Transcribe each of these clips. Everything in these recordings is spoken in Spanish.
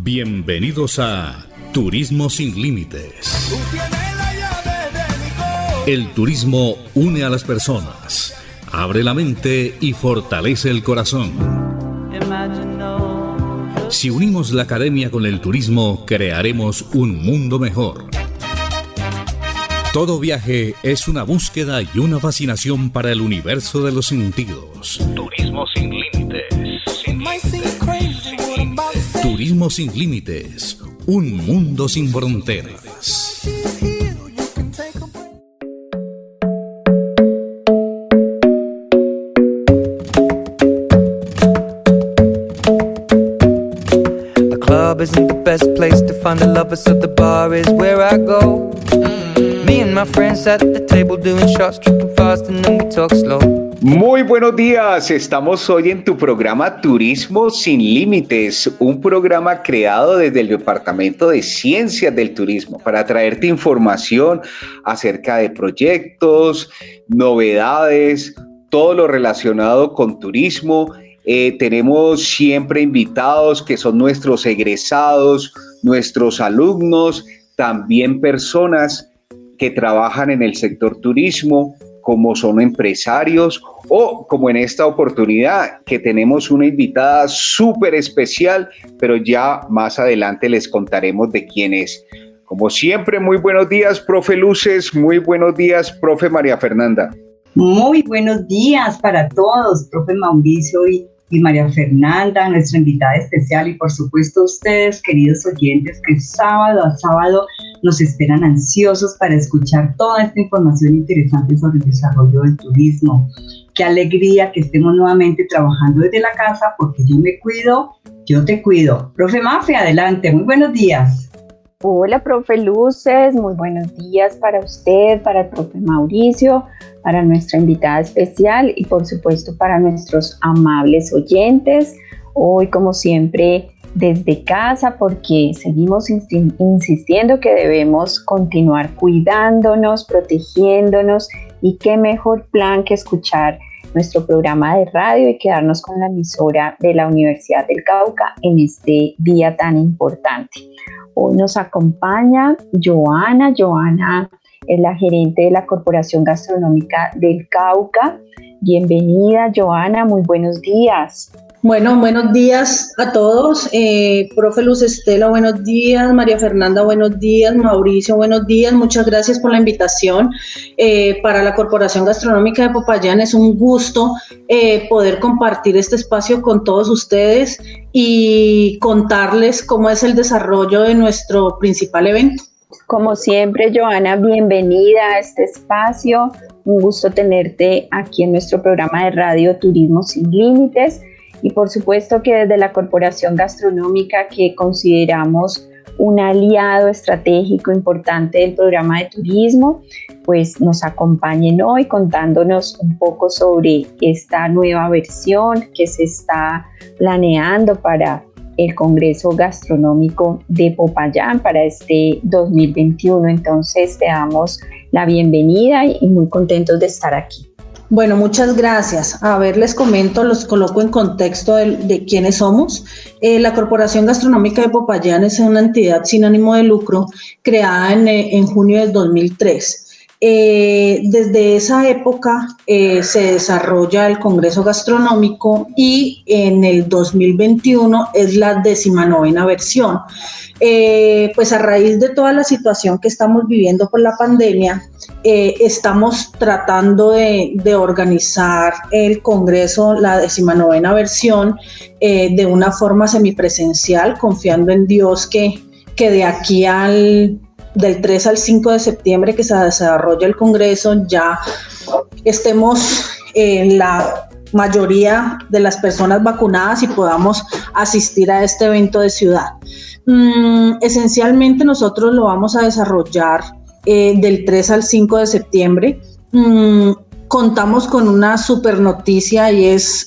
Bienvenidos a Turismo sin Límites. El turismo une a las personas, abre la mente y fortalece el corazón. Si unimos la academia con el turismo, crearemos un mundo mejor. Todo viaje es una búsqueda y una fascinación para el universo de los sentidos. Turismo sin límites. Turismo sin límites. Un mundo sin fronteras. The club isn't the best place to find the lovers, so the bar is where I go. Me and my friends at the table doing shots, tripping fast and then we talk slow. Muy buenos días, estamos hoy en tu programa Turismo sin Límites, un programa creado desde el Departamento de Ciencias del Turismo para traerte información acerca de proyectos, novedades, todo lo relacionado con turismo. Tenemos siempre invitados que son nuestros egresados, nuestros alumnos, también personas que trabajan en el sector turismo, como son empresarios o como en esta oportunidad que tenemos una invitada súper especial, pero ya más adelante les contaremos de quién es. Como siempre, muy buenos días, profe Luces, muy buenos días, profe María Fernanda. Muy buenos días para todos, profe Mauricio y María Fernanda, nuestra invitada especial, y por supuesto ustedes, queridos oyentes, que sábado a sábado nos esperan ansiosos para escuchar toda esta información interesante sobre el desarrollo del turismo. Qué alegría que estemos nuevamente trabajando desde la casa, porque yo me cuido, yo te cuido. Profe Mafe, adelante, muy buenos días. Hola, profe Luces, muy buenos días para usted, para el profe Mauricio, para nuestra invitada especial y por supuesto para nuestros amables oyentes. Hoy, como siempre, desde casa, porque seguimos insistiendo que debemos continuar cuidándonos, protegiéndonos, y qué mejor plan que escuchar nuestro programa de radio y quedarnos con la emisora de la Universidad del Cauca en este día tan importante. Hoy nos acompaña Joana. Joana es la gerente de la Corporación Gastronómica del Cauca. Bienvenida, Joana, muy buenos días. Bueno, buenos días a todos. Profe Luz Estela, buenos días. María Fernanda, buenos días. Mauricio, buenos días. Muchas gracias por la invitación. Para la Corporación Gastronómica de Popayán es un gusto poder compartir este espacio con todos ustedes y contarles cómo es el desarrollo de nuestro principal evento. Como siempre, Joana, bienvenida a este espacio. Un gusto tenerte aquí en nuestro programa de radio Turismo sin Límites. Y por supuesto que desde la Corporación Gastronómica, que consideramos un aliado estratégico importante del programa de turismo, pues nos acompañen hoy contándonos un poco sobre esta nueva versión que se está planeando para el Congreso Gastronómico de Popayán para este 2021. Entonces te damos la bienvenida y muy contentos de estar aquí. Bueno, muchas gracias. A ver, les comento, los coloco en contexto de quiénes somos. La Corporación Gastronómica de Popayán es una entidad sin ánimo de lucro creada en junio del 2003. Desde esa época se desarrolla el Congreso Gastronómico y en el 2021 es la 19ª versión. Pues a raíz de toda la situación que estamos viviendo por la pandemia, estamos tratando de organizar el Congreso, la 19ª versión, de una forma semipresencial, confiando en Dios que de aquí del 3 al 5 de septiembre que se desarrolla el Congreso, ya estemos la mayoría de las personas vacunadas y podamos asistir a este evento de ciudad. Esencialmente nosotros lo vamos a desarrollar del 3 al 5 de septiembre. Contamos con una super noticia y es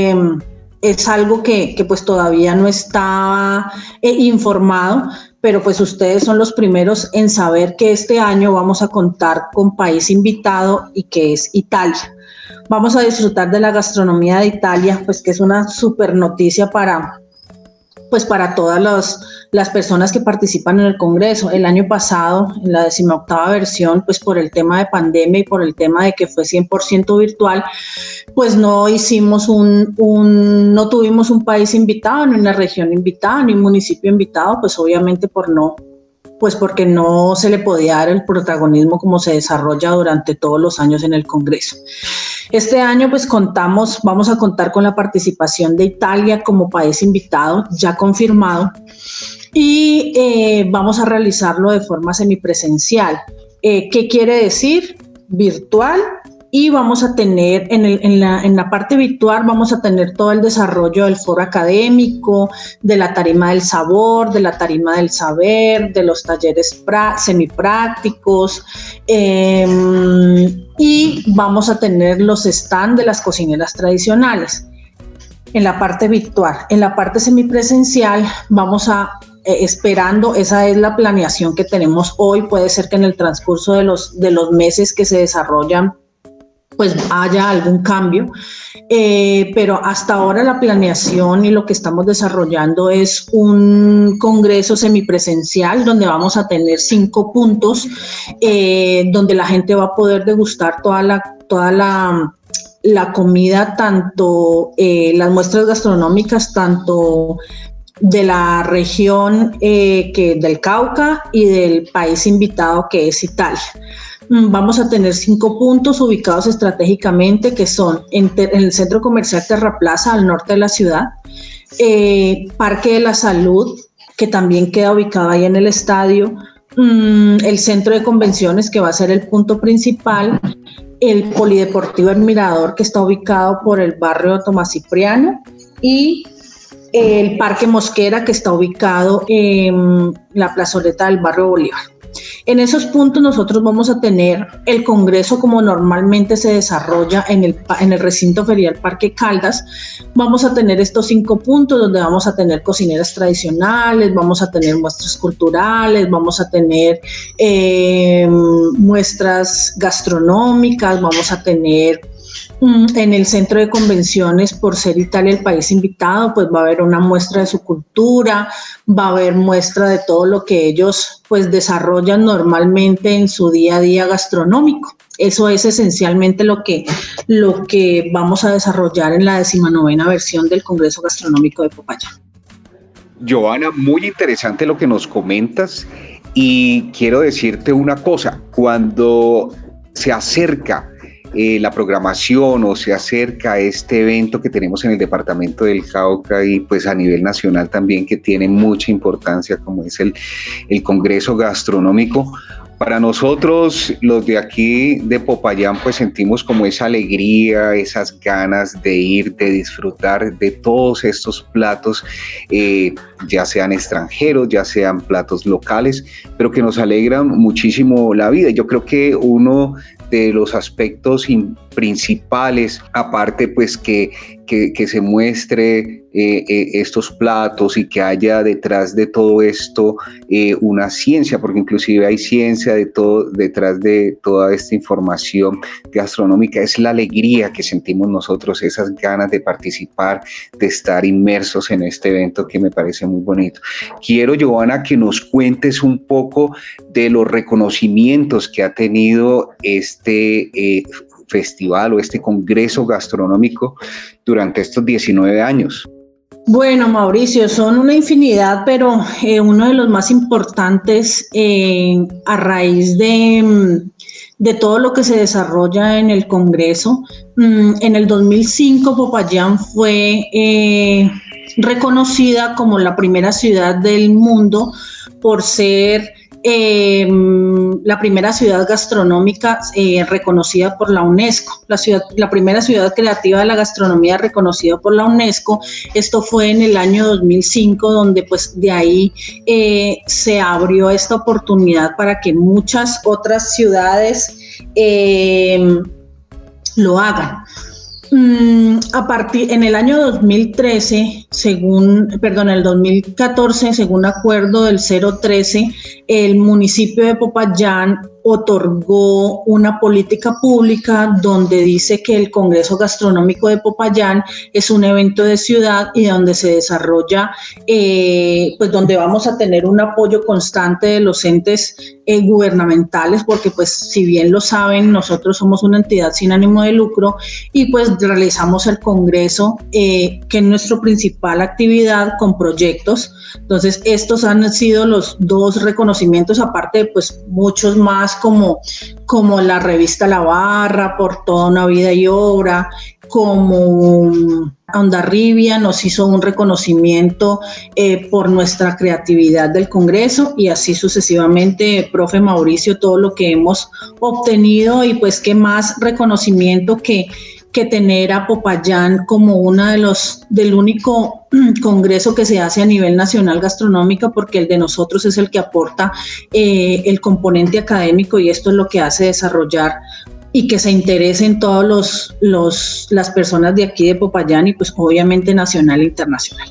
algo que pues todavía no está informado, pero pues ustedes son los primeros en saber que este año vamos a contar con país invitado y que es Italia. Vamos a disfrutar de la gastronomía de Italia, pues que es una super noticia para pues para todas las personas que participan en el Congreso. El año pasado, en la 18ª versión, pues por el tema de pandemia y por el tema de que fue 100% virtual, pues no hicimos no tuvimos un país invitado, ni una región invitada, ni un municipio invitado, pues obviamente porque no se le podía dar el protagonismo como se desarrolla durante todos los años en el Congreso. Este año pues vamos a contar con la participación de Italia como país invitado, ya confirmado, y vamos a realizarlo de forma semipresencial. ¿Qué quiere decir? Virtual. Y vamos a tener, en la parte virtual, vamos a tener todo el desarrollo del foro académico, de la tarima del sabor, de la tarima del saber, de los talleres semiprácticos, y vamos a tener los stands de las cocineras tradicionales en la parte virtual. En la parte semipresencial vamos a esperando, esa es la planeación que tenemos hoy. Puede ser que en el transcurso de los meses que se desarrollan pues haya algún cambio, pero hasta ahora la planeación y lo que estamos desarrollando es un congreso semipresencial donde vamos a tener 5 puntos, donde la gente va a poder degustar toda la comida, tanto las muestras gastronómicas, tanto de la región del Cauca y del país invitado que es Italia. Vamos a tener 5 puntos ubicados estratégicamente, que son en el Centro Comercial Terraplaza, al norte de la ciudad, Parque de la Salud, que también queda ubicado ahí en el estadio, el Centro de Convenciones, que va a ser el punto principal, el Polideportivo El Mirador, que está ubicado por el barrio Tomás Cipriano, y el Parque Mosquera, que está ubicado en la plazoleta del barrio Bolívar. En esos puntos nosotros vamos a tener el congreso como normalmente se desarrolla en el recinto ferial Parque Caldas. Vamos a tener estos 5 puntos donde vamos a tener cocineras tradicionales, vamos a tener muestras culturales, vamos a tener muestras gastronómicas, vamos a tener en el centro de convenciones, por ser Italia el país invitado, pues va a haber una muestra de su cultura, va a haber muestra de todo lo que ellos pues desarrollan normalmente en su día a día gastronómico. Eso es esencialmente lo que vamos a desarrollar en la 19ª versión del Congreso Gastronómico de Popayán. Joana, muy interesante lo que nos comentas, y quiero decirte una cosa: cuando se acerca la programación o se acerca a este evento que tenemos en el departamento del Cauca y pues a nivel nacional también, que tiene mucha importancia, como es el Congreso Gastronómico, para nosotros los de aquí de Popayán pues sentimos como esa alegría, esas ganas de ir, de disfrutar de todos estos platos, ya sean extranjeros, ya sean platos locales, pero que nos alegran muchísimo la vida. Yo creo que uno de los aspectos principales, aparte pues que se muestre estos platos y que haya detrás de todo esto una ciencia, porque inclusive hay ciencia detrás de toda esta información gastronómica, es la alegría que sentimos nosotros, esas ganas de participar, de estar inmersos en este evento que me parece muy bonito. Quiero, Joana, que nos cuentes un poco de los reconocimientos que ha tenido este festival o este congreso gastronómico durante estos 19 años. Bueno, Mauricio, son una infinidad, pero uno de los más importantes a raíz de todo lo que se desarrolla en el Congreso. En el 2005 Popayán fue reconocida como la primera ciudad del mundo por ser la primera ciudad gastronómica reconocida por la UNESCO, la primera ciudad creativa de la gastronomía reconocida por la UNESCO. Esto fue en el año 2005, donde pues de ahí se abrió esta oportunidad para que muchas otras ciudades lo hagan. En el año 2014, según acuerdo del 013, el municipio de Popayán otorgó una política pública donde dice que el Congreso Gastronómico de Popayán es un evento de ciudad y donde se desarrolla, pues donde vamos a tener un apoyo constante de los entes gubernamentales, porque pues si bien lo saben, nosotros somos una entidad sin ánimo de lucro y pues realizamos el Congreso, que es nuestra principal actividad con proyectos. Entonces estos han sido los dos reconocimientos, aparte de pues muchos más como la revista La Barra, por toda una vida y obra, como Ondarribia nos hizo un reconocimiento por nuestra creatividad del Congreso, y así sucesivamente, profe Mauricio, todo lo que hemos obtenido, y pues qué más reconocimiento que tener a Popayán como una del único congreso que se hace a nivel nacional gastronómico, porque el de nosotros es el que aporta el componente académico, y esto es lo que hace desarrollar y que se interesen todos las personas de aquí de Popayán, y pues obviamente nacional e internacional.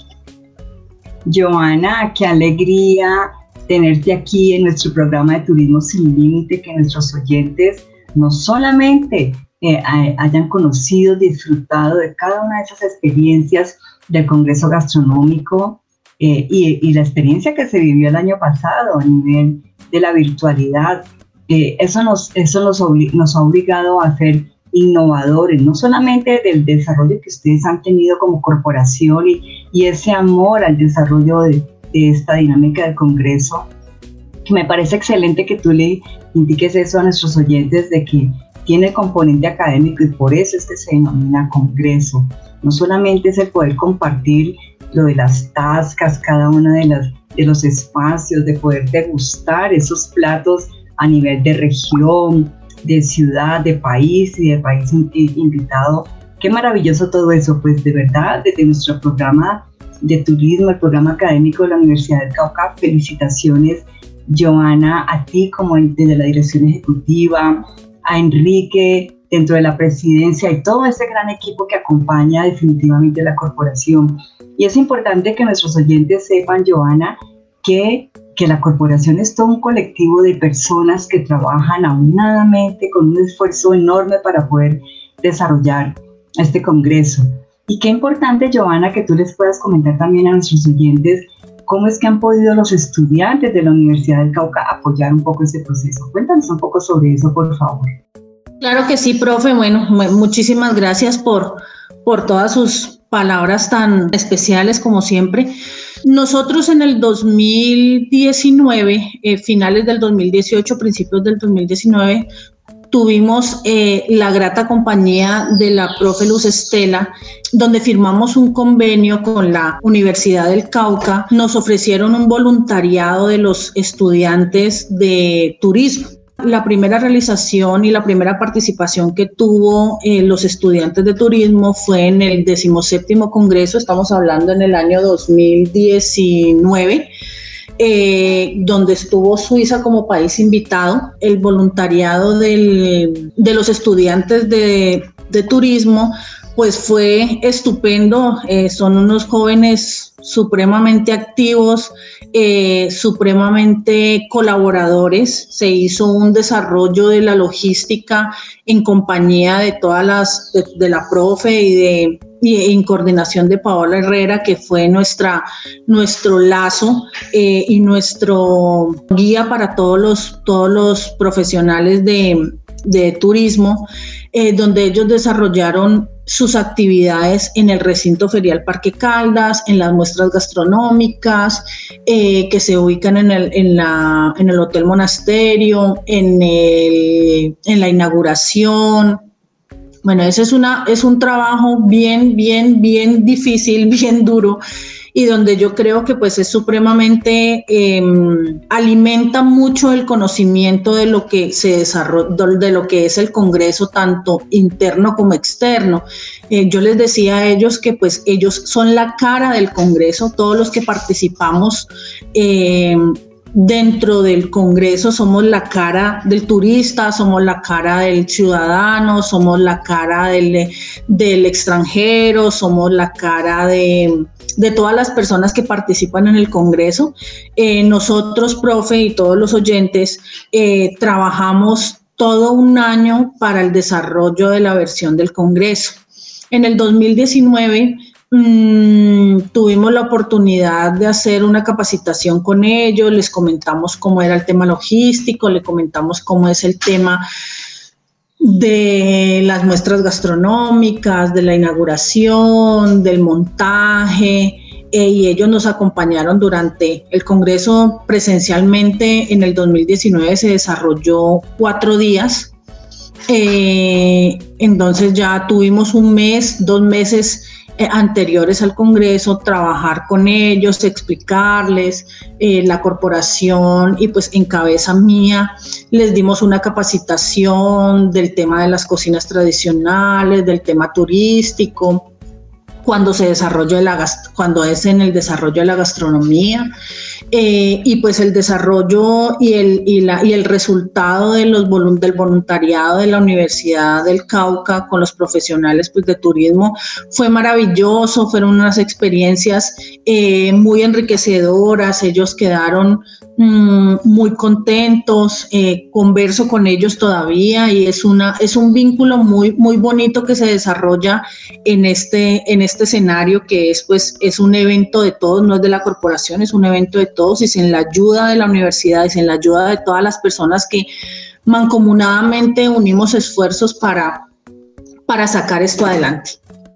Joana, qué alegría tenerte aquí en nuestro programa de Turismo Sin Límite, que nuestros oyentes no solamente hayan conocido, disfrutado de cada una de esas experiencias del Congreso Gastronómico y la experiencia que se vivió el año pasado a nivel de la virtualidad. Eso nos ha obligado a ser innovadores, no solamente del desarrollo que ustedes han tenido como corporación y ese amor al desarrollo de esta dinámica del Congreso, que me parece excelente que tú le indiques eso a nuestros oyentes, de que tiene el componente académico y por eso es que se denomina Congreso. No solamente es el poder compartir lo de las tascas, cada uno de los espacios, de poder degustar esos platos a nivel de región, de ciudad, de país y de país invitado. Qué maravilloso todo eso, pues de verdad, desde nuestro programa de turismo, el programa académico de la Universidad del Cauca, felicitaciones, Joana, a ti como desde la dirección ejecutiva, a Enrique dentro de la presidencia y todo ese gran equipo que acompaña definitivamente la corporación. Y es importante que nuestros oyentes sepan, Joana, que la corporación es todo un colectivo de personas que trabajan aunadamente con un esfuerzo enorme para poder desarrollar este congreso. Y qué importante, Joana, que tú les puedas comentar también a nuestros oyentes cómo es que han podido los estudiantes de la Universidad del Cauca apoyar un poco ese proceso. Cuéntanos un poco sobre eso, por favor. Claro que sí, profe. Bueno, muchísimas gracias por todas sus palabras tan especiales como siempre. Nosotros en el 2019, finales del 2018, principios del 2019, tuvimos la grata compañía de la profe Luz Estela, donde firmamos un convenio con la Universidad del Cauca. Nos ofrecieron un voluntariado de los estudiantes de turismo. La primera realización y la primera participación que tuvo los estudiantes de turismo fue en el 17º Congreso, estamos hablando en el año 2019, donde estuvo Suiza como país invitado. El voluntariado de los estudiantes de turismo pues fue estupendo. Son unos jóvenes supremamente activos, supremamente colaboradores. Se hizo un desarrollo de la logística en compañía de todas de la profe y en coordinación de Paola Herrera, que fue nuestro lazo y nuestro guía para todos los profesionales de turismo, donde ellos desarrollaron sus actividades en el recinto ferial Parque Caldas, en las muestras gastronómicas que se ubican en el Hotel Monasterio, en la inauguración. Bueno, ese es un trabajo bien difícil, bien duro, y donde yo creo que pues es supremamente, alimenta mucho el conocimiento de lo que se desarrolla, de lo que es el Congreso, tanto interno como externo. Yo les decía a ellos que pues ellos son la cara del Congreso, todos los que participamos dentro del Congreso somos la cara del turista, somos la cara del ciudadano, somos la cara del extranjero, somos la cara de todas las personas que participan en el Congreso. Nosotros, profe, y todos los oyentes, trabajamos todo un año para el desarrollo de la versión del Congreso. En el 2019 tuvimos la oportunidad de hacer una capacitación con ellos, les comentamos cómo era el tema logístico, les comentamos cómo es el tema de las muestras gastronómicas, de la inauguración, del montaje, y ellos nos acompañaron durante el Congreso presencialmente. En el 2019 se desarrolló 4 días, entonces ya tuvimos un mes, 2 meses anteriores al Congreso, trabajar con ellos, explicarles la corporación, y pues en cabeza mía les dimos una capacitación del tema de las cocinas tradicionales, del tema turístico, cuando es en el desarrollo de la gastronomía, y pues el desarrollo y el resultado del voluntariado de la Universidad del Cauca con los profesionales pues de turismo fue maravilloso. Fueron unas experiencias muy enriquecedoras. Ellos quedaron muy contentos. Converso con ellos todavía, y es un vínculo muy, muy bonito que se desarrolla en este escenario, que es un evento de todos, no es de la corporación, es un evento de todos, y sin la ayuda de la universidad y sin la ayuda de todas las personas que mancomunadamente unimos esfuerzos para sacar esto adelante.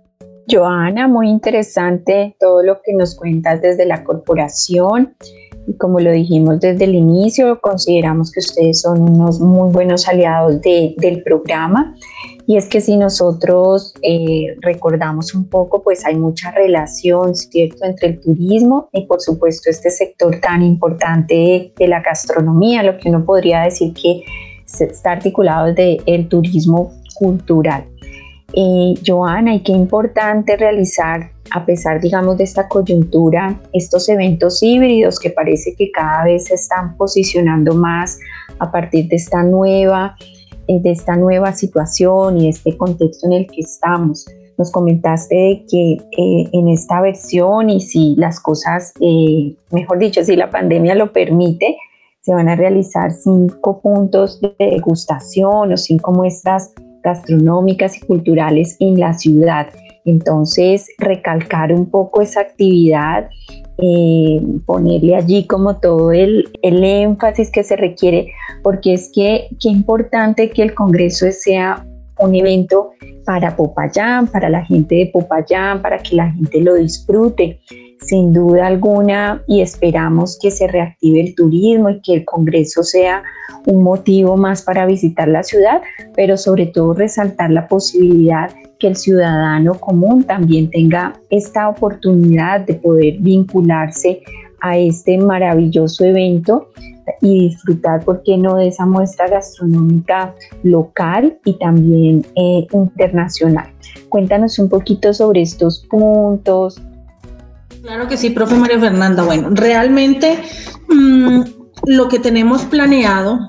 Joana, muy interesante todo lo que nos cuentas desde la corporación. Y como lo dijimos desde el inicio, consideramos que ustedes son unos muy buenos aliados del programa. Y es que si nosotros recordamos un poco, pues hay mucha relación, ¿cierto?, entre el turismo y por supuesto este sector tan importante de la gastronomía, lo que uno podría decir que está articulado desde el turismo cultural. Joana, y qué importante realizar, a pesar, digamos, de esta coyuntura, estos eventos híbridos que parece que cada vez se están posicionando más a partir de esta nueva situación y de este contexto en el que estamos. Nos comentaste de que en esta versión, y si las cosas, mejor dicho, si la pandemia lo permite, se van a realizar 5 puntos de degustación o 5 muestras gastronómicas y culturales en la ciudad. Entonces, recalcar un poco esa actividad, ponerle allí como todo el énfasis que se requiere, porque es que qué importante que el Congreso sea un evento para Popayán, para la gente de Popayán, para que la gente lo disfrute, sin duda alguna, y esperamos que se reactive el turismo y que el Congreso sea un motivo más para visitar la ciudad, pero sobre todo resaltar la posibilidad que el ciudadano común también tenga esta oportunidad de poder vincularse a este maravilloso evento y disfrutar, ¿por qué no?, de esa muestra gastronómica local y también internacional. Cuéntanos un poquito sobre estos puntos. Claro que sí, profe María Fernanda. Bueno, realmente lo que tenemos planeado,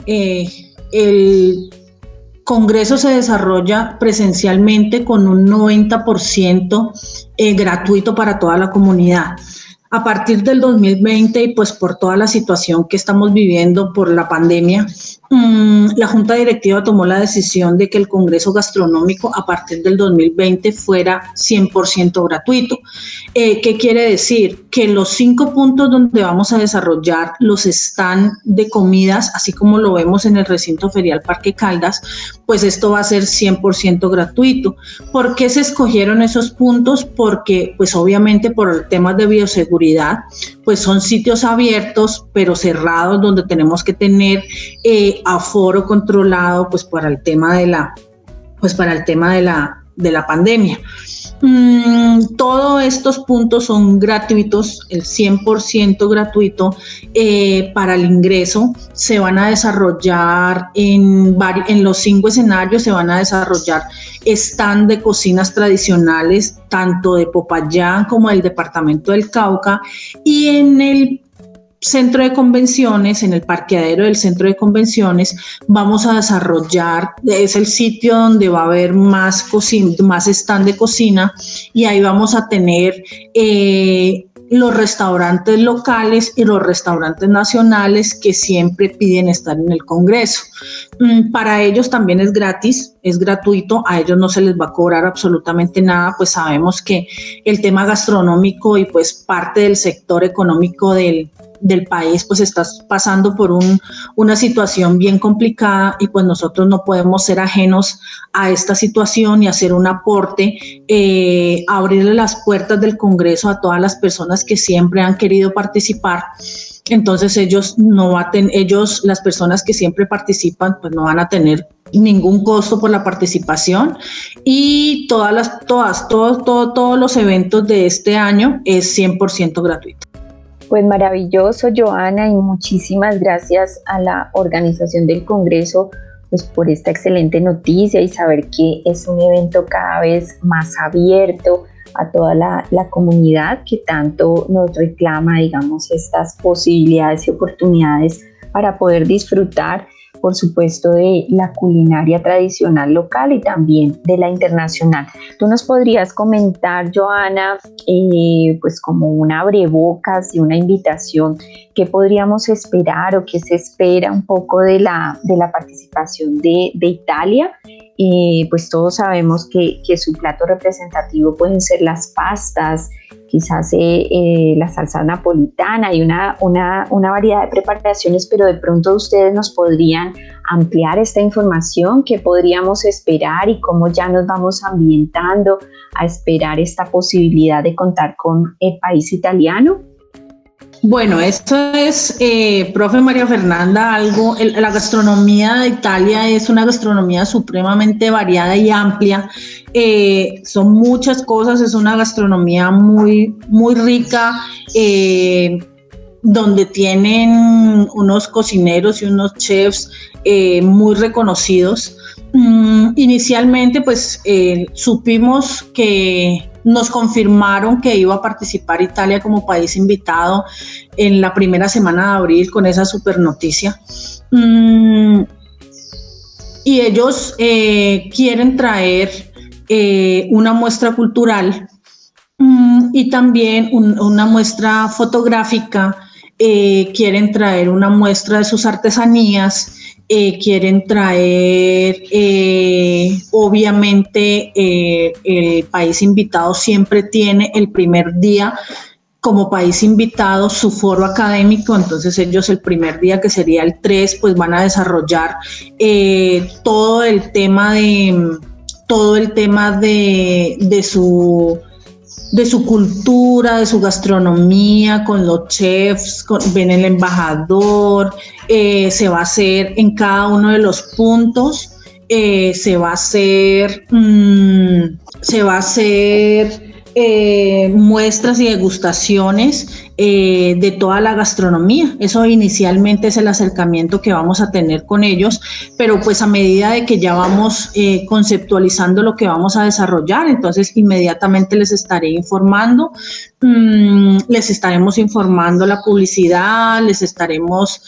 el Congreso se desarrolla presencialmente con un 90% gratuito para toda la comunidad. A partir del 2020 y pues por toda la situación que estamos viviendo por la pandemia, la Junta Directiva tomó la decisión de que el Congreso Gastronómico a partir del 2020 fuera 100% gratuito. ¿Qué quiere decir? Que los 5 puntos donde vamos a desarrollar los stand de comidas, así como lo vemos en el recinto ferial Parque Caldas, pues esto va a ser 100% gratuito. ¿Por qué se escogieron esos puntos? Porque pues obviamente por temas de bioseguridad, pues son sitios abiertos pero cerrados, donde tenemos que tener aforo controlado pues para el tema de la pandemia. Todos estos puntos son gratuitos, el 100% gratuito para el ingreso. Se van a desarrollar en los 5 escenarios, se van a desarrollar stand de cocinas tradicionales, tanto de Popayán como del departamento del Cauca, y en el centro de convenciones, en el parqueadero del centro de convenciones, vamos a desarrollar, es el sitio donde va a haber más stand de cocina, y ahí vamos a tener los restaurantes locales y los restaurantes nacionales que siempre piden estar en el Congreso. Para ellos también es gratis, es gratuito, a ellos no se les va a cobrar absolutamente nada, pues sabemos que el tema gastronómico y pues parte del sector económico del país pues está pasando por una situación bien complicada, y pues nosotros no podemos ser ajenos a esta situación y hacer un aporte, abrirle las puertas del Congreso a todas las personas que siempre han querido participar. Entonces las personas que siempre participan pues no van a tener ningún costo por la participación, y todos los eventos de este año es 100% gratuito. Pues maravilloso, Joana, y muchísimas gracias a la organización del Congreso pues por esta excelente noticia y saber que es un evento cada vez más abierto a toda la comunidad que tanto nos reclama, digamos, estas posibilidades y oportunidades para poder disfrutar, por supuesto, de la culinaria tradicional local y también de la internacional. ¿Tú nos podrías comentar, Joana, pues como un abrebocas y una invitación, qué podríamos esperar o qué se espera un poco de la participación de Italia? Pues todos sabemos que su plato representativo pueden ser las pastas, quizás la salsa napolitana y una variedad de preparaciones, pero de pronto ustedes nos podrían ampliar esta información, qué podríamos esperar y cómo ya nos vamos ambientando a esperar esta posibilidad de contar con el país italiano. Bueno, esto es, profe María Fernanda, la gastronomía de Italia es una gastronomía supremamente variada y amplia. Son muchas cosas, es una gastronomía muy, muy rica, donde tienen unos cocineros y unos chefs muy reconocidos. Inicialmente, pues supimos que nos confirmaron que iba a participar Italia como país invitado en la primera semana de abril con esa super noticia. Y ellos quieren traer una muestra cultural y también una muestra fotográfica, quieren traer una muestra de sus artesanías, quieren traer, obviamente, el país invitado siempre tiene el primer día como país invitado su foro académico, entonces ellos el primer día, que sería el 3, pues van a desarrollar todo el tema de su cultura, de su gastronomía, con los chefs, ven el embajador, se va a hacer en cada uno de los puntos, se va a hacer muestras y degustaciones de toda la gastronomía. Eso inicialmente es el acercamiento que vamos a tener con ellos, pero pues a medida de que ya vamos conceptualizando lo que vamos a desarrollar, entonces inmediatamente les estaré informando, les estaremos informando la publicidad, les estaremos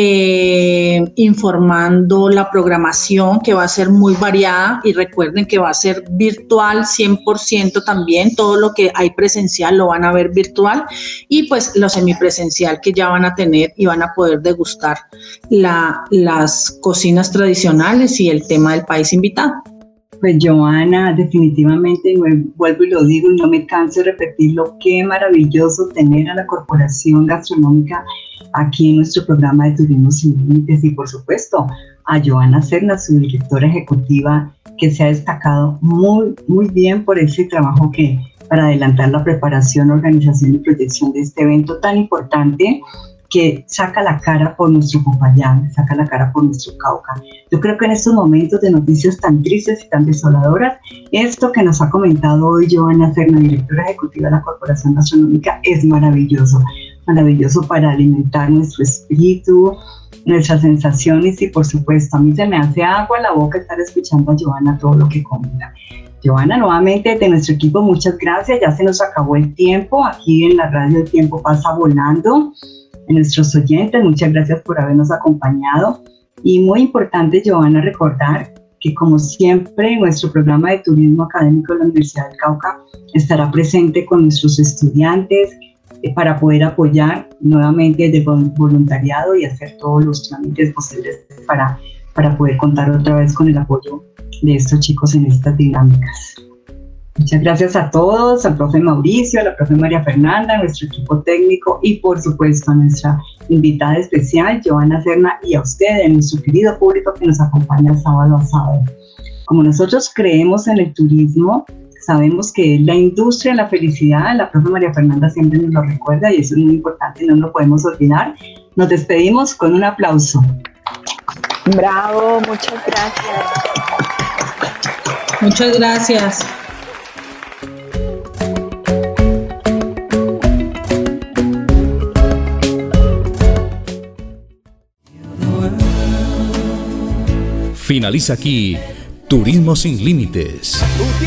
informando la programación, que va a ser muy variada, y recuerden que va a ser virtual 100% también. Todo lo que hay presencial lo van a ver virtual, y pues lo semipresencial que ya van a tener y van a poder degustar las cocinas tradicionales y el tema del país invitado. Pues Joana, definitivamente, vuelvo y lo digo y no me canso de repetirlo, qué maravilloso tener a la Corporación Gastronómica aquí en nuestro programa de Turismo Sin Límites, y por supuesto a Joana Serna, su directora ejecutiva, que se ha destacado muy, muy bien por ese trabajo para adelantar la preparación, organización y proyección de este evento tan importante, que saca la cara por nuestro Popayán, saca la cara por nuestro Cauca. Yo creo que en estos momentos de noticias tan tristes y tan desoladoras, esto que nos ha comentado hoy Joana Serna, directora ejecutiva de la Corporación Gastronómica, es maravilloso, maravilloso para alimentar nuestro espíritu, nuestras sensaciones, y por supuesto a mí se me hace agua a la boca estar escuchando a Joana todo lo que comenta. Joana, nuevamente de nuestro equipo, muchas gracias. Ya se nos acabó el tiempo. Aquí en la radio el tiempo pasa volando. nuestros oyentes, muchas gracias por habernos acompañado. Y muy importante, Joana, recordar que como siempre nuestro programa de turismo académico de la Universidad del Cauca estará presente con nuestros estudiantes para poder apoyar nuevamente desde voluntariado y hacer todos los trámites posibles para poder contar otra vez con el apoyo de estos chicos en estas dinámicas. Muchas gracias a todos, al profe Mauricio, a la profe María Fernanda, a nuestro equipo técnico y por supuesto a nuestra invitada especial, Joana Serna, y a ustedes, nuestro querido público que nos acompaña sábado a sábado. Como nosotros creemos en el turismo, sabemos que la industria de la felicidad, la profe María Fernanda siempre nos lo recuerda y eso es muy importante, no lo podemos olvidar. Nos despedimos con un aplauso. Bravo, muchas gracias. Muchas gracias. Finaliza aquí Turismo sin Límites.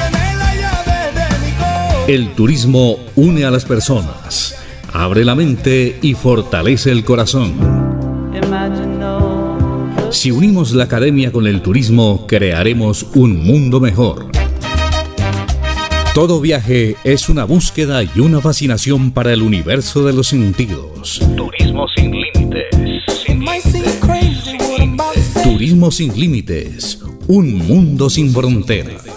El turismo une a las personas, abre la mente y fortalece el corazón. Si unimos la academia con el turismo, crearemos un mundo mejor. Todo viaje es una búsqueda y una fascinación para el universo de los sentidos. Turismo sin límites. Turismo sin límites. Un mundo sin fronteras.